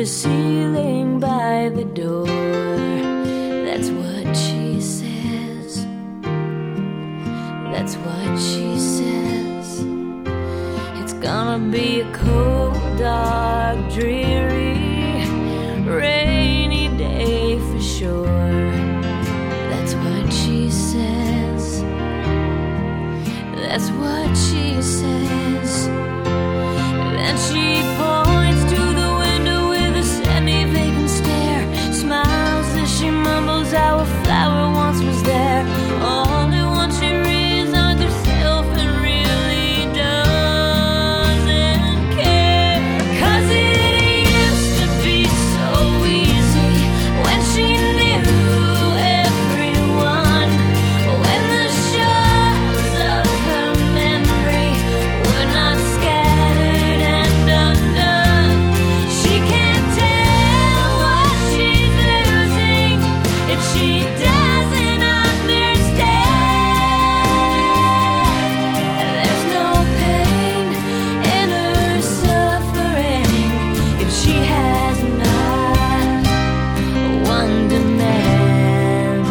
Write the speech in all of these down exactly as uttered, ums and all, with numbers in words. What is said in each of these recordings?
the ceiling by the door. That's what she says. That's what she says. It's gonna be a cold, dark, dreary, rainy day for sure. That's what she says. That's what she says. Then she points to the window with a semi-vacant stare, smiles as she mumbles how a flower once was there. All the ones she reads are herself and really doesn't care. 'Cause it used to be so easy when she knew everyone, when the shards of her memory were not scattered and undone. She can't tell what she's losing if she doesn't understand. There's no pain in her suffering if she has not one demand.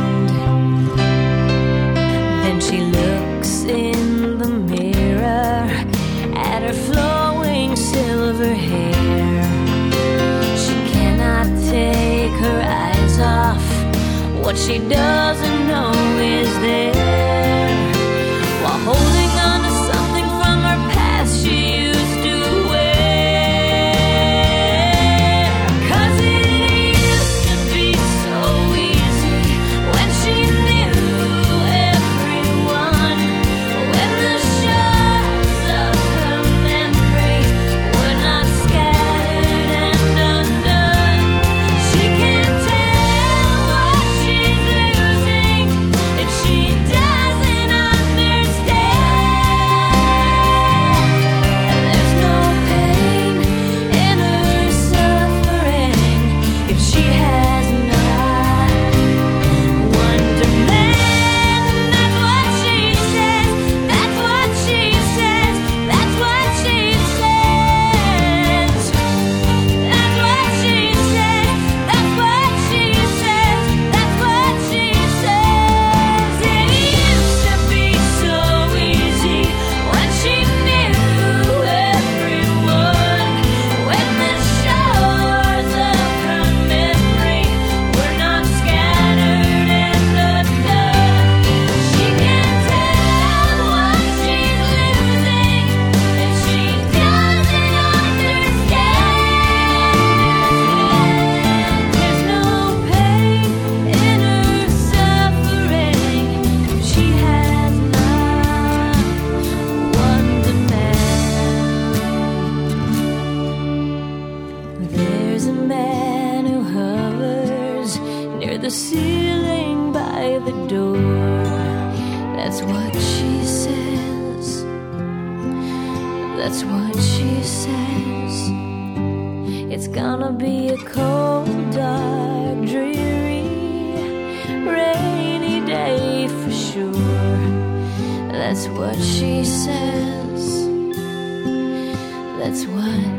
Then she looks in the mirror at her flowing silver hair. She cannot take her eyes off what she doesn't know is there. While holding on to something from her past she used to wear. 'Cause it used to be so easy when she knew everyone, when the shards of her memory were not scattered and undone. She can't tell what she's losing if she doesn't understand. There's no pain in her suffering if she has not one demand. That's what she says. That's what she says. That's what she says. That's what she says. That's what she says. That's what she says. It used to be so easy when she knew everyone, when the shards of her memory were not scattered and undone. She can't tell what she's losing if she doesn't understand. There's no pain in her suffering if she has not one demand. There's a man who hovers near the ceiling by the door. That's what she says. That's what she says. It's gonna be a cold, dark, dreary, rainy day for sure. That's what she says. That's what